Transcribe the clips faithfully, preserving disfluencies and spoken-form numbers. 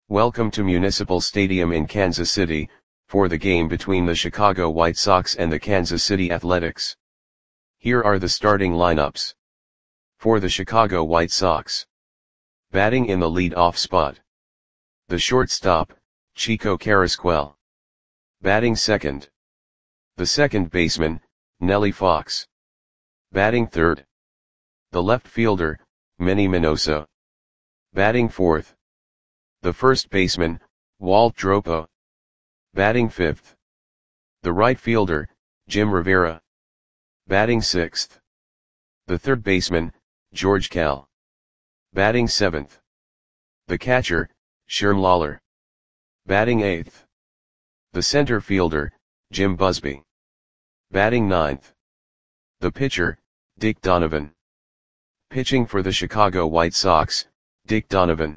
Welcome to Municipal Stadium in Kansas City, for the game between the Chicago White Sox and the Kansas City Athletics. Here are the starting lineups. For the Chicago White Sox. Batting in the lead-off spot. The shortstop, Chico Carrasquel. Batting second. The second baseman, Nellie Fox. Batting third. The left fielder, Manny Minoso. Batting fourth. The first baseman, Walt Dropo. Batting fifth. The right fielder, Jim Rivera. Batting sixth. The third baseman, George Kell. Batting seventh. The catcher, Sherm Lawler. Batting eighth. The center fielder, Jim Busby. Batting ninth. The pitcher, Dick Donovan. Pitching for the Chicago White Sox, Dick Donovan.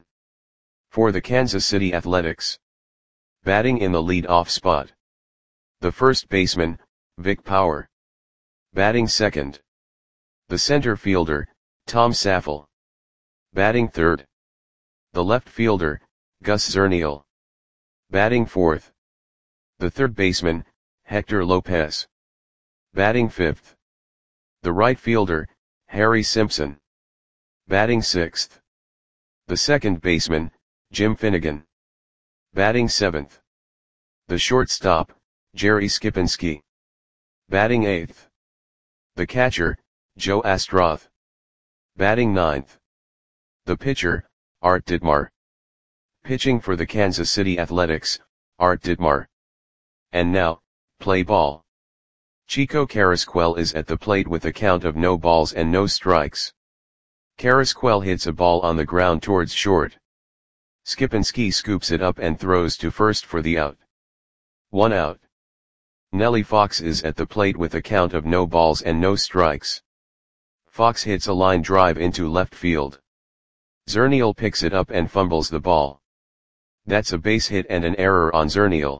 For the Kansas City Athletics. Batting in the lead-off spot. The first baseman, Vic Power. Batting second. The center fielder, Tom Saffel. Batting third. The left fielder, Gus Zernial. Batting fourth. The third baseman, Hector Lopez. Batting fifth. The right fielder, Harry Simpson. Batting sixth. The second baseman, Jim Finnegan. Batting seventh. The shortstop, Jerry Skipinski. Batting eighth. The catcher, Joe Astroth. Batting ninth. The pitcher, Art Ditmar. Pitching for the Kansas City Athletics, Art Ditmar. And now, play ball. Chico Carrasquel is at the plate with a count of no balls and no strikes. Carrasquel hits a ball on the ground towards short. Skipinski scoops it up and throws to first for the out. One out. Nellie Fox is at the plate with a count of no balls and no strikes. Fox hits a line drive into left field. Zernial picks it up and fumbles the ball. That's a base hit and an error on Zernial.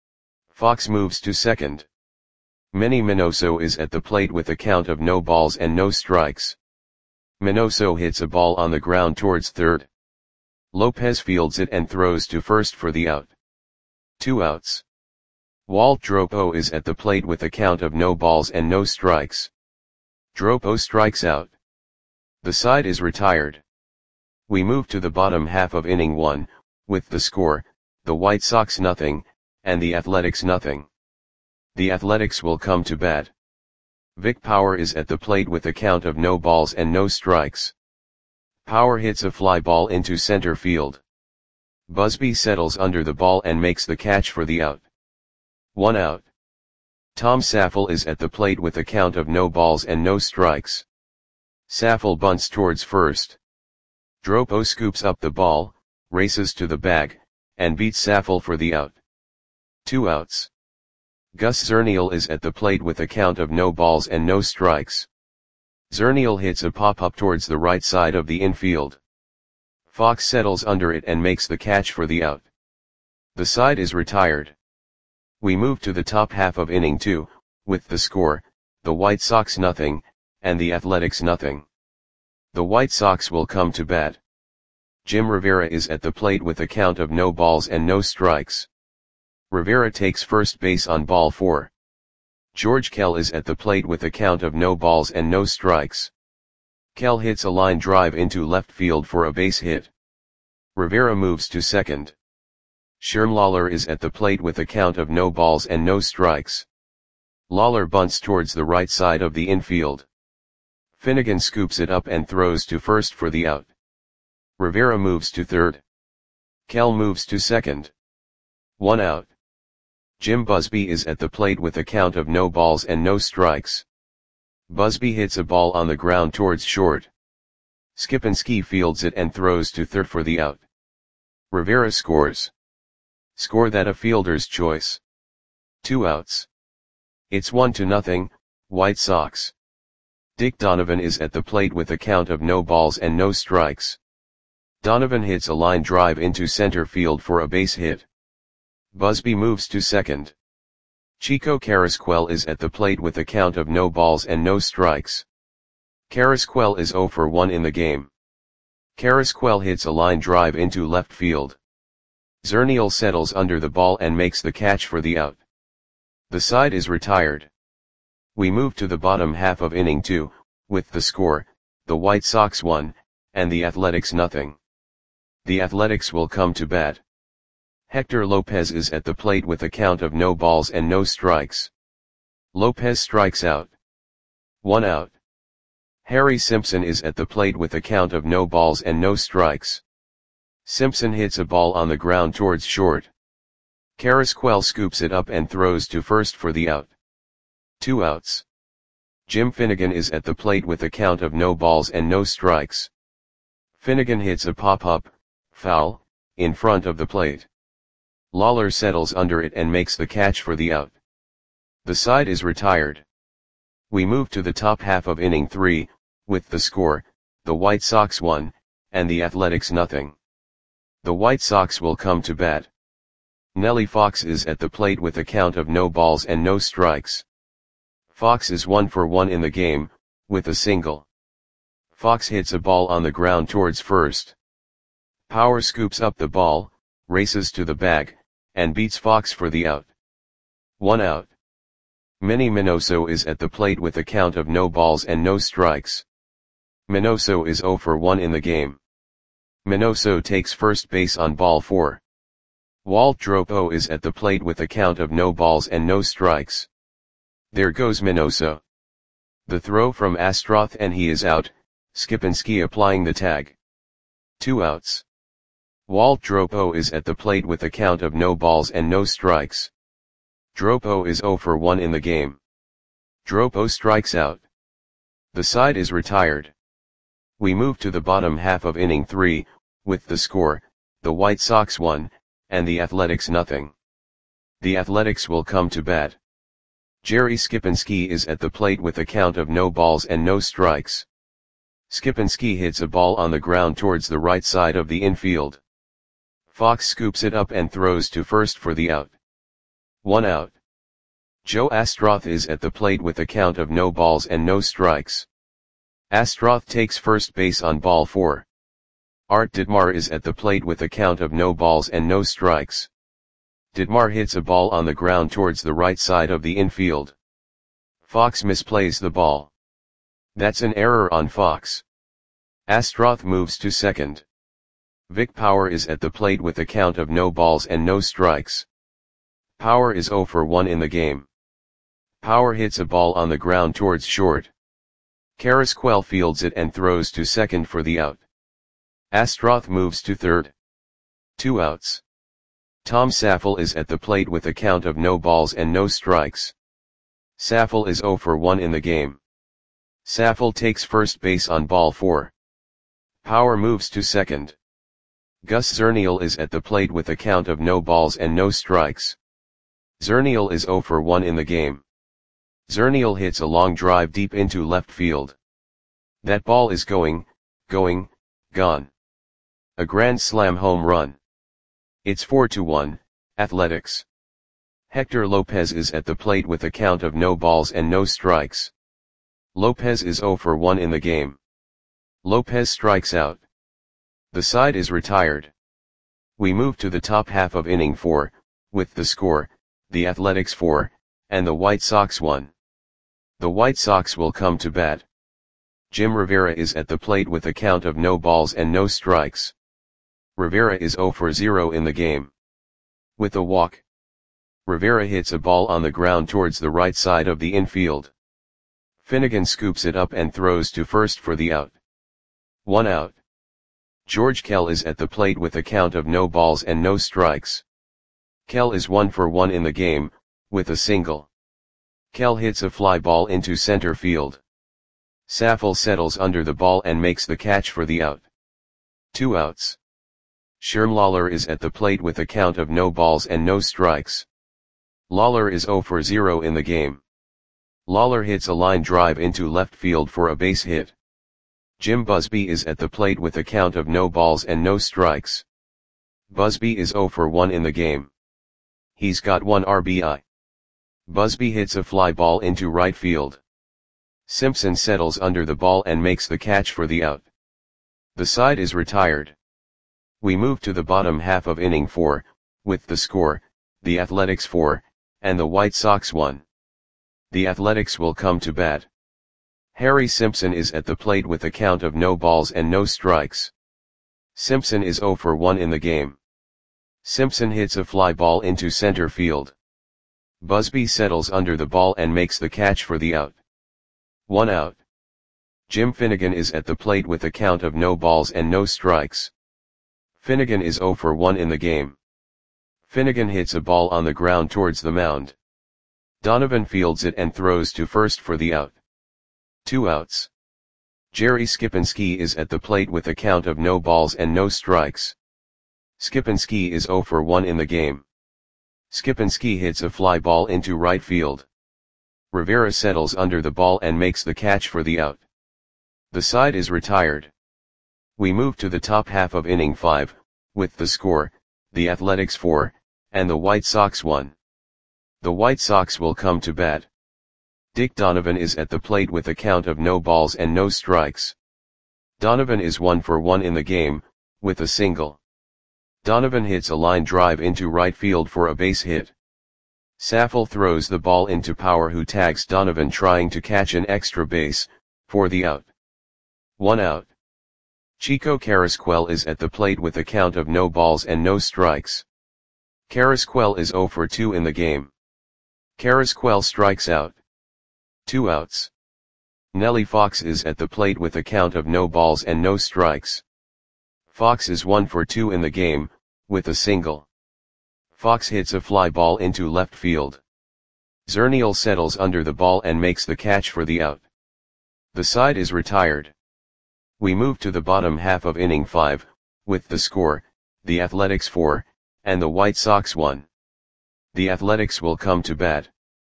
Fox moves to second. Manny Minoso is at the plate with a count of no balls and no strikes. Minoso hits a ball on the ground towards third. Lopez fields it and throws to first for the out. Two outs. Walt Dropo is at the plate with a count of no balls and no strikes. Dropo strikes out. The side is retired. We move to the bottom half of inning one, with the score, the White Sox nothing, and the Athletics nothing. The Athletics will come to bat. Vic Power is at the plate with a count of no balls and no strikes. Power hits a fly ball into center field. Busby settles under the ball and makes the catch for the out. One out. Tom Saffel is at the plate with a count of no balls and no strikes. Saffel bunts towards first. Dropo scoops up the ball, races to the bag, and beats Saffel for the out. Two outs. Gus Zernial is at the plate with a count of no balls and no strikes. Zernial hits a pop-up towards the right side of the infield. Fox settles under it and makes the catch for the out. The side is retired. We move to the top half of inning two, with the score, the White Sox nothing, and the Athletics nothing. The White Sox will come to bat. Jim Rivera is at the plate with a count of no balls and no strikes. Rivera takes first base on ball four. George Kell is at the plate with a count of no balls and no strikes. Kell hits a line drive into left field for a base hit. Rivera moves to second. Sherm Lawler is at the plate with a count of no balls and no strikes. Lawler bunts towards the right side of the infield. Finnegan scoops it up and throws to first for the out. Rivera moves to third. Kell moves to second. One out. Jim Busby is at the plate with a count of no balls and no strikes. Busby hits a ball on the ground towards short. Skipinski fields it and throws to third for the out. Rivera scores. Score that a fielder's choice. Two outs. It's one to nothing, White Sox. Dick Donovan is at the plate with a count of no balls and no strikes. Donovan hits a line drive into center field for a base hit. Busby moves to second. Chico Carrasquel is at the plate with a count of no balls and no strikes. Carrasquel is zero for one in the game. Carrasquel hits a line drive into left field. Zernial settles under the ball and makes the catch for the out. The side is retired. We move to the bottom half of inning two, with the score, the White Sox one, and the Athletics nothing. The Athletics will come to bat. Hector Lopez is at the plate with a count of no balls and no strikes. Lopez strikes out. One out. Harry Simpson is at the plate with a count of no balls and no strikes. Simpson hits a ball on the ground towards short. Carrasquel scoops it up and throws to first for the out. Two outs. Jim Finnegan is at the plate with a count of no balls and no strikes. Finnegan hits a pop-up, foul, in front of the plate. Lawler settles under it and makes the catch for the out. The side is retired. We move to the top half of inning three, with the score, the White Sox one, and the Athletics nothing. The White Sox will come to bat. Nellie Fox is at the plate with a count of no balls and no strikes. Fox is one for one in the game, with a single. Fox hits a ball on the ground towards first. Power scoops up the ball, races to the bag, and beats Fox for the out. One out. Manny Minoso is at the plate with a count of no balls and no strikes. Minoso is zero for one in the game. Minoso takes first base on ball four. Walt Dropo is at the plate with a count of no balls and no strikes. There goes Minoso. The throw from Astroth and he is out, Skipinski applying the tag. Two outs. Walt Dropo is at the plate with a count of no balls and no strikes. Dropo is zero for one in the game. Dropo strikes out. The side is retired. We move to the bottom half of inning three, with the score, the White Sox one, and the Athletics nothing. The Athletics will come to bat. Jerry Skipinski is at the plate with a count of no balls and no strikes. Skipinski hits a ball on the ground towards the right side of the infield. Fox scoops it up and throws to first for the out. One out. Joe Astroth is at the plate with a count of no balls and no strikes. Astroth takes first base on ball four. Art Ditmar is at the plate with a count of no balls and no strikes. Ditmar hits a ball on the ground towards the right side of the infield. Fox misplays the ball. That's an error on Fox. Astroth moves to second. Vic Power is at the plate with a count of no balls and no strikes. Power is zero for one in the game. Power hits a ball on the ground towards short. Carrasquel fields it and throws to second for the out. Astroth moves to third. Two outs. Tom Saffel is at the plate with a count of no balls and no strikes. Saffel is zero for one in the game. Saffel takes first base on ball four. Power moves to second. Gus Zernial is at the plate with a count of no balls and no strikes. Zernial is zero for one in the game. Zernial hits a long drive deep into left field. That ball is going, going, gone. A grand slam home run. It's four to one, Athletics. Hector Lopez is at the plate with a count of no balls and no strikes. Lopez is zero for one in the game. Lopez strikes out. The side is retired. We move to the top half of inning four, with the score, the Athletics four, and the White Sox one. The White Sox will come to bat. Jim Rivera is at the plate with a count of no balls and no strikes. Rivera is zero for zero in the game. With a walk. Rivera hits a ball on the ground towards the right side of the infield. Finnegan scoops it up and throws to first for the out. One out. George Kell is at the plate with a count of no balls and no strikes. Kell is one for one in the game, with a single. Kell hits a fly ball into center field. Saffel settles under the ball and makes the catch for the out. Two outs. Sherm Lawler is at the plate with a count of no balls and no strikes. Lawler is zero for zero in the game. Lawler hits a line drive into left field for a base hit. Jim Busby is at the plate with a count of no balls and no strikes. Busby is zero for one in the game. He's got one R B I. Busby hits a fly ball into right field. Simpson settles under the ball and makes the catch for the out. The side is retired. We move to the bottom half of inning four, with the score, the Athletics four, and the White Sox one. The Athletics will come to bat. Harry Simpson is at the plate with a count of no balls and no strikes. Simpson is oh for one in the game. Simpson hits a fly ball into center field. Busby settles under the ball and makes the catch for the out. One out. Jim Finnegan is at the plate with a count of no balls and no strikes. Finnegan is oh for one in the game. Finnegan hits a ball on the ground towards the mound. Donovan fields it and throws to first for the out. Two outs. Jerry Skipinski is at the plate with a count of no balls and no strikes. Skipinski is oh for one in the game. Skipinski hits a fly ball into right field. Rivera settles under the ball and makes the catch for the out. The side is retired. We move to the top half of inning five, with the score, the Athletics four, and the White Sox one. The White Sox will come to bat. Dick Donovan is at the plate with a count of no balls and no strikes. Donovan is one for one in the game, with a single. Donovan hits a line drive into right field for a base hit. Saffold throws the ball into Power, who tags Donovan trying to catch an extra base, for the out. One out. Chico Carrasquel is at the plate with a count of no balls and no strikes. Carrasquel is oh for two in the game. Carrasquel strikes out. Two outs. Nellie Fox is at the plate with a count of no balls and no strikes. Fox is one for two in the game, with a single. Fox hits a fly ball into left field. Zernial settles under the ball and makes the catch for the out. The side is retired. We move to the bottom half of inning five, with the score, the Athletics four, and the White Sox one. The Athletics will come to bat.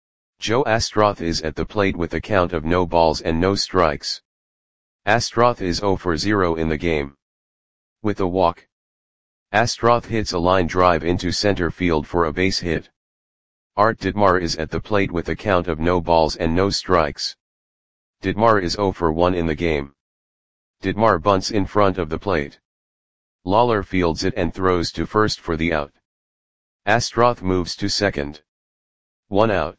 Joe Astroth is at the plate with a count of no balls and no strikes. Astroth is oh for zero in the game. With a walk. Astroth hits a line drive into center field for a base hit. Art Ditmar is at the plate with a count of no balls and no strikes. Ditmar is oh for one in the game. Ditmar bunts in front of the plate. Lawler fields it and throws to first for the out. Astroth moves to second. One out.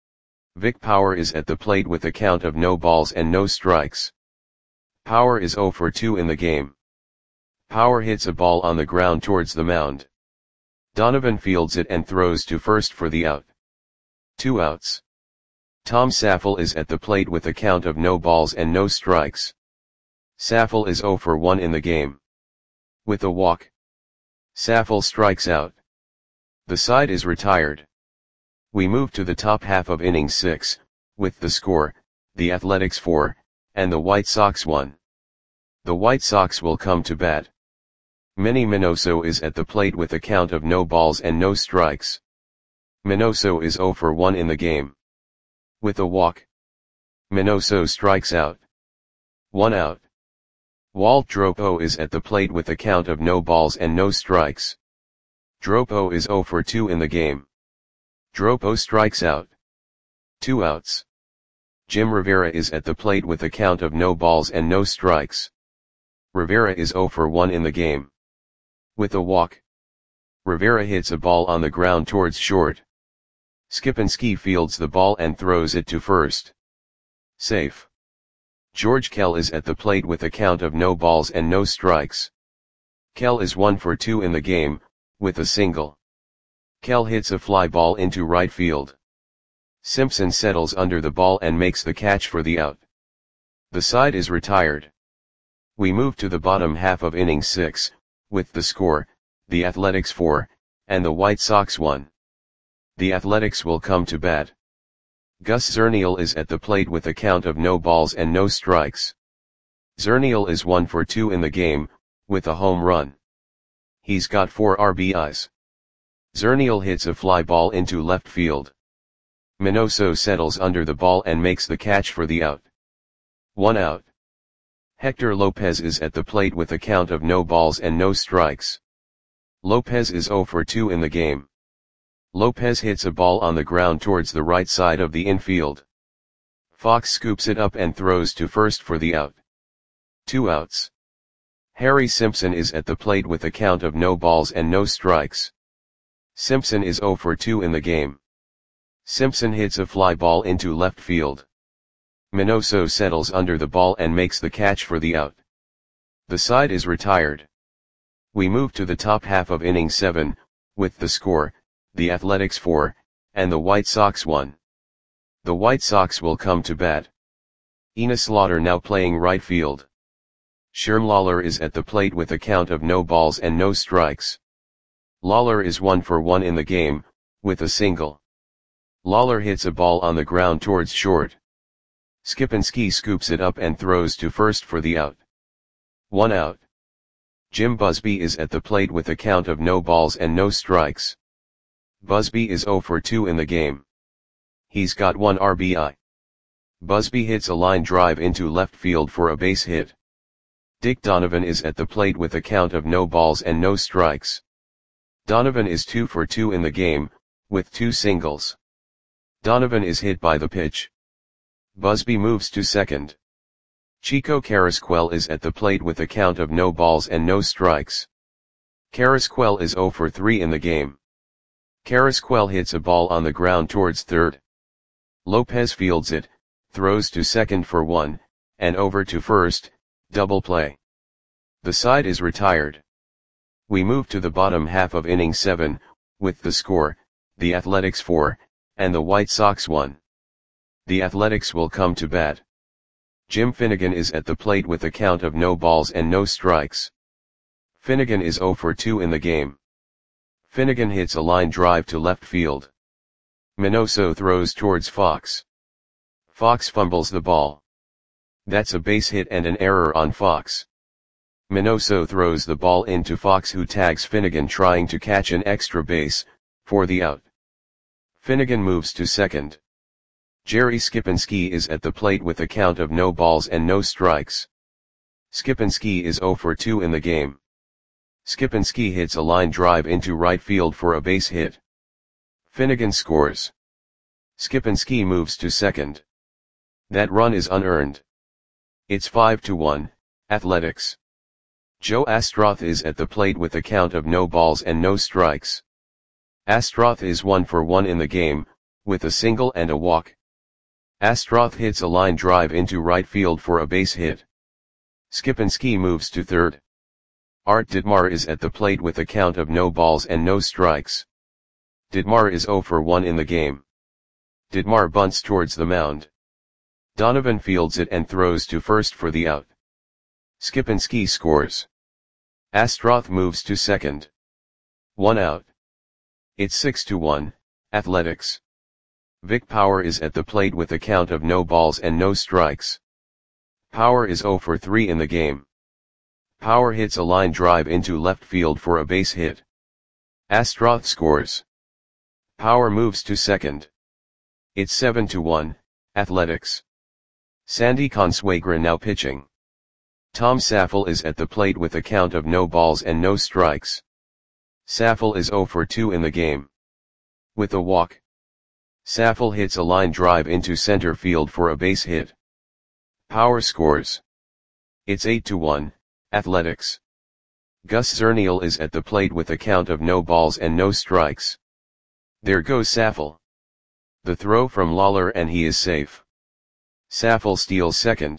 Vic Power is at the plate with a count of no balls and no strikes. Power is oh for two in the game. Power hits a ball on the ground towards the mound. Donovan fields it and throws to first for the out. Two outs. Tom Saffold is at the plate with a count of no balls and no strikes. Saffold is oh for one in the game. With a walk. Saffold strikes out. The side is retired. We move to the top half of inning six, with the score, the Athletics four, and the White Sox one. The White Sox will come to bat. Manny Minoso is at the plate with a count of no balls and no strikes. Minoso is oh for one in the game. With a walk. Minoso strikes out. One out. Walt Dropo is at the plate with a count of no balls and no strikes. Dropo is oh for two in the game. Dropo strikes out. Two outs. Jim Rivera is at the plate with a count of no balls and no strikes. Rivera is oh for one in the game. With a walk. Rivera hits a ball on the ground towards short. Skipinski fields the ball and throws it to first. Safe. George Kell is at the plate with a count of no balls and no strikes. Kell is one for two in the game, with a single. Kell hits a fly ball into right field. Simpson settles under the ball and makes the catch for the out. The side is retired. We move to the bottom half of inning six, with the score, the Athletics four, and the White Sox one. The Athletics will come to bat. Gus Zernial is at the plate with a count of no balls and no strikes. Zernial is one for two in the game, with a home run. He's got four R B Is. Zernial hits a fly ball into left field. Minoso settles under the ball and makes the catch for the out. One out. Hector Lopez is at the plate with a count of no balls and no strikes. Lopez is oh for two in the game. Lopez hits a ball on the ground towards the right side of the infield. Fox scoops it up and throws to first for the out. Two outs. Harry Simpson is at the plate with a count of no balls and no strikes. Simpson is zero for two in the game. Simpson hits a fly ball into left field. Minoso settles under the ball and makes the catch for the out. The side is retired. We move to the top half of inning seven, with the score, the Athletics four, and the White Sox one. The White Sox will come to bat. Enos Slaughter now playing right field. Sherm Lawler is at the plate with a count of no balls and no strikes. Lawler is one for one in the game, with a single. Lawler hits a ball on the ground towards short. Skipinski scoops it up and throws to first for the out. One out. Jim Busby is at the plate with a count of no balls and no strikes. Busby is zero for two in the game. He's got one R B I. Busby hits a line drive into left field for a base hit. Dick Donovan is at the plate with a count of no balls and no strikes. Donovan is two for two in the game, with two singles. Donovan is hit by the pitch. Busby moves to second. Chico Carrasquel is at the plate with a count of no balls and no strikes. Carrasquel is zero for three in the game. Carrasquel hits a ball on the ground towards third. Lopez fields it, throws to second for one, and over to first, double play. The side is retired. We move to the bottom half of inning seven, with the score, the Athletics four, and the White Sox one. The Athletics will come to bat. Jim Finnegan is at the plate with a count of no balls and no strikes. Finnegan is zero for two in the game. Finnegan hits a line drive to left field. Minoso throws towards Fox. Fox fumbles the ball. That's a base hit and an error on Fox. Minoso throws the ball into Fox, who tags Finnegan trying to catch an extra base, for the out. Finnegan moves to second. Jerry Skipinski is at the plate with a count of no balls and no strikes. Skipinski is zero for two in the game. Skipinski hits a line drive into right field for a base hit. Finnegan scores. Skipinski moves to second. That run is unearned. It's five to one, Athletics. Joe Astroth is at the plate with a count of no balls and no strikes. Astroth is one for one in the game, with a single and a walk. Astroth hits a line drive into right field for a base hit. Skipinski moves to third. Art Ditmar is at the plate with a count of no balls and no strikes. Ditmar is zero for one in the game. Ditmar bunts towards the mound. Donovan fields it and throws to first for the out. Skipinski scores. Astroth moves to second. One out. It's six to one, Athletics. Vic Power is at the plate with a count of no balls and no strikes. Power is zero for three in the game. Power hits a line drive into left field for a base hit. Astroth scores. Power moves to second. It's seven to one, Athletics. Sandy Consuegra now pitching. Tom Saffel is at the plate with a count of no balls and no strikes. Saffel is zero for two in the game. With a walk. Saffel hits a line drive into center field for a base hit. Power scores. It's eight to one, Athletics. Gus Zernial is at the plate with a count of no balls and no strikes. There goes Saffel. The throw from Lawler and he is safe. Saffel steals second.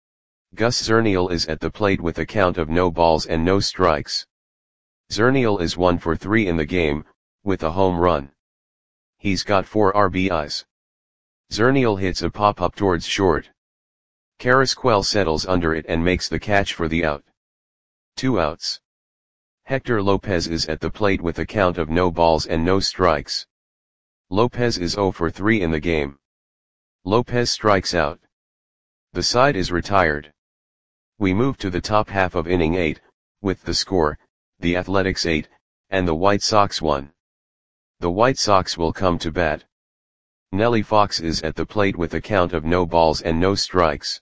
Gus Zernial is at the plate with a count of no balls and no strikes. Zernial is one for three in the game, with a home run. He's got four R B Is. Zernial hits a pop-up towards short. Carrasquel settles under it and makes the catch for the out. Two outs. Hector Lopez is at the plate with a count of no balls and no strikes. Lopez is zero for three in the game. Lopez strikes out. The side is retired. We move to the top half of inning eight, with the score, the Athletics eight, and the White Sox one. The White Sox will come to bat. Nellie Fox is at the plate with a count of no balls and no strikes.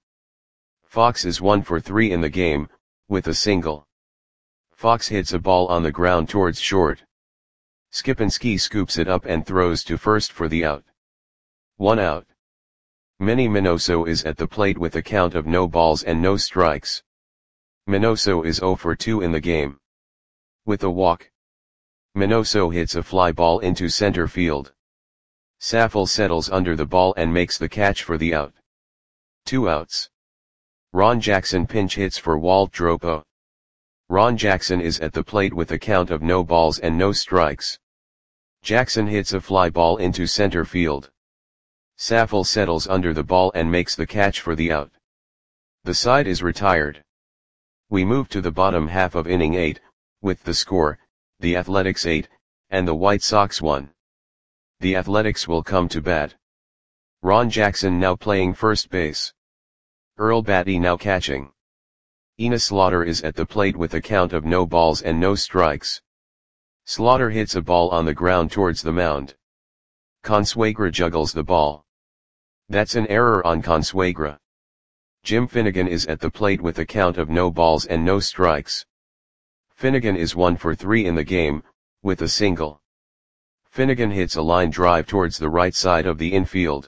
Fox is one for three in the game, with a single. Fox hits a ball on the ground towards short. Skipinski scoops it up and throws to first for the out. One out. Manny Minoso is at the plate with a count of no balls and no strikes. Minoso is zero for two in the game. With a walk. Minoso hits a fly ball into center field. Saffold settles under the ball and makes the catch for the out. Two outs. Ron Jackson pinch hits for Walt Dropo. Ron Jackson is at the plate with a count of no balls and no strikes. Jackson hits a fly ball into center field. Saffold settles under the ball and makes the catch for the out. The side is retired. We move to the bottom half of inning eight, with the score, the Athletics eight, and the White Sox one. The Athletics will come to bat. Ron Jackson now playing first base. Earl Batty now catching. Enos Slaughter is at the plate with a count of no balls and no strikes. Slaughter hits a ball on the ground towards the mound. Consuegra juggles the ball. That's an error on Consuegra. Jim Finnegan is at the plate with a count of no balls and no strikes. Finnegan is one for three in the game, with a single. Finnegan hits a line drive towards the right side of the infield.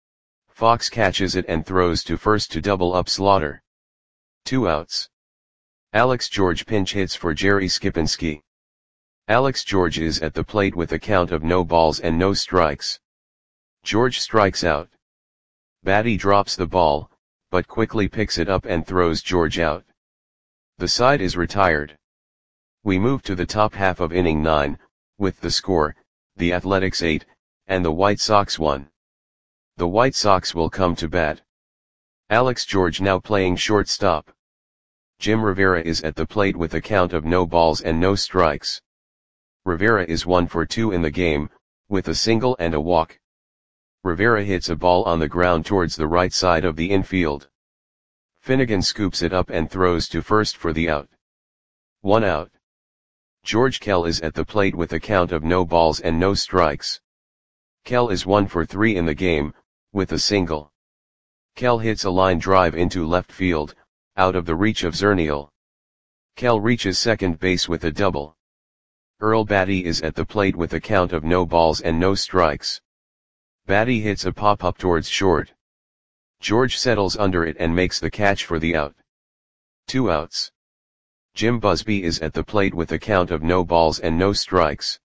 Fox catches it and throws to first to double up Slaughter. Two outs. Alex George pinch hits for Jerry Skipinski. Alex George is at the plate with a count of no balls and no strikes. George strikes out. Batty drops the ball, but quickly picks it up and throws George out. The side is retired. We move to the top half of inning nine, with the score, the Athletics eight, and the White Sox one. The White Sox will come to bat. Alex George now playing shortstop. Jim Rivera is at the plate with a count of no balls and no strikes. Rivera is one for two in the game, with a single and a walk. Rivera hits a ball on the ground towards the right side of the infield. Finnegan scoops it up and throws to first for the out. One out. George Kell is at the plate with a count of no balls and no strikes. Kell is one for three in the game, with a single. Kell hits a line drive into left field, out of the reach of Zernial. Kell reaches second base with a double. Earl Batty is at the plate with a count of no balls and no strikes. Batty hits a pop-up towards short. George settles under it and makes the catch for the out. Two outs. Jim Busby is at the plate with a count of no balls and no strikes.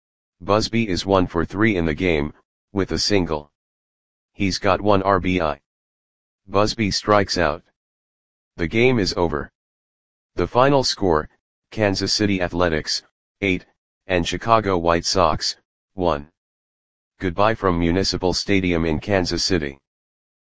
Busby is one for three in the game, with a single. He's got one R B I. Busby strikes out. The game is over. The final score, Kansas City Athletics, eight, and Chicago White Sox, one. Goodbye from Municipal Stadium in Kansas City.